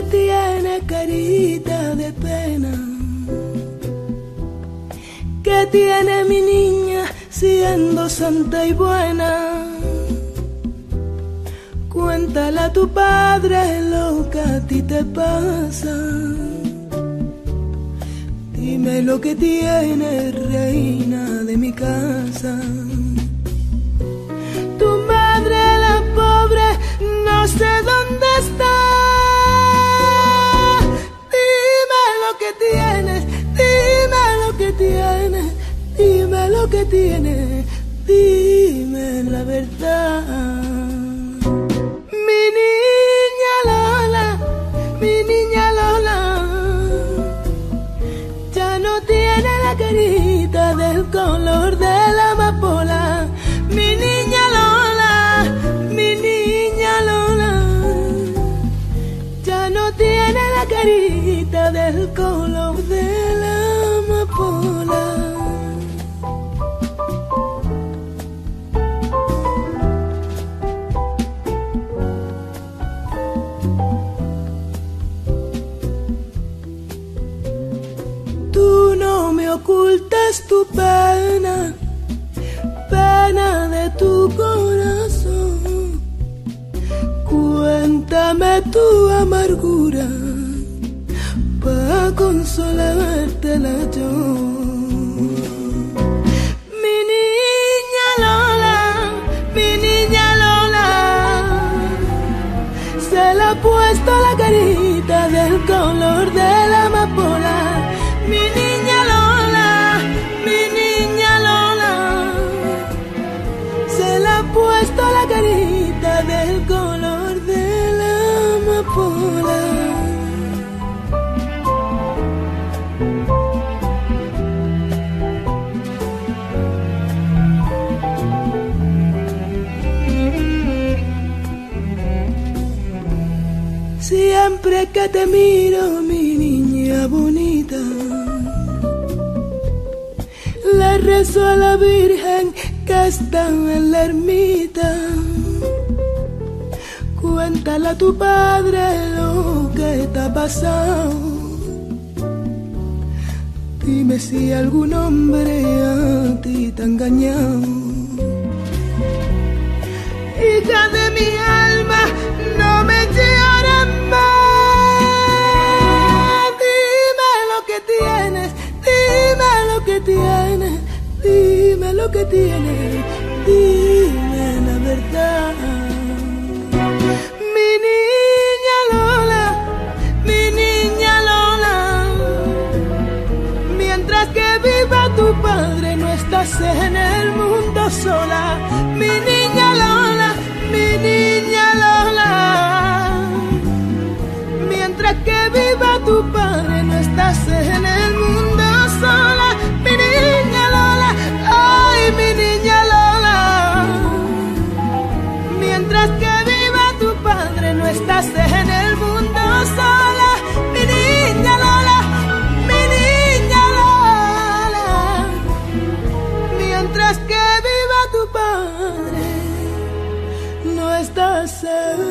tiene carita de pena. ¿Qué tiene mi niña siendo santa y buena? Cuéntale a tu padre lo que a ti te pasa. Dime lo que tiene, reina de mi casa. Tu madre, la pobre, no sé dónde está. Dime lo que tienes, dime lo que tienes, dime lo que tienes, dime la verdad. Mi niña Lola, mi niña Lola, ya no tiene la carita del color de la amapola. Mi niña Lola, mi niña Lola, ya no tiene la carita del color de la amapola. Tú no me ocultas tu pena, pena de tu corazón. Cuéntame tu amargura pa' consolártela yo. Mi niña Lola, mi niña Lola, se le ha puesto la carita del color de la amapola. Mi niña Lola, mi niña Lola, se le ha puesto la carita del color de la amapola. Siempre que te miro, mi niña bonita, le rezo a la Virgen que está en la ermita. Cuéntale a tu padre lo que te ha pasado. Dime si algún hombre a ti te ha engañado. Hija de mi alma, no me llores más. Dime lo que tienes, dime lo que tienes, dime lo que tienes, dime la verdad. Mi niña Lola, mi niña Lola, mientras que viva tu padre no estás en el mundo sola. Mi niña Lola, mi niña Lola, mientras que viva tu padre no estás en el mundo sola. Mi niña Lola, ay mi niña Lola, mientras que viva tu padre no estás en el mundo sola. Mi niña Lola, mi niña Lola, mientras que viva tu padre no estás en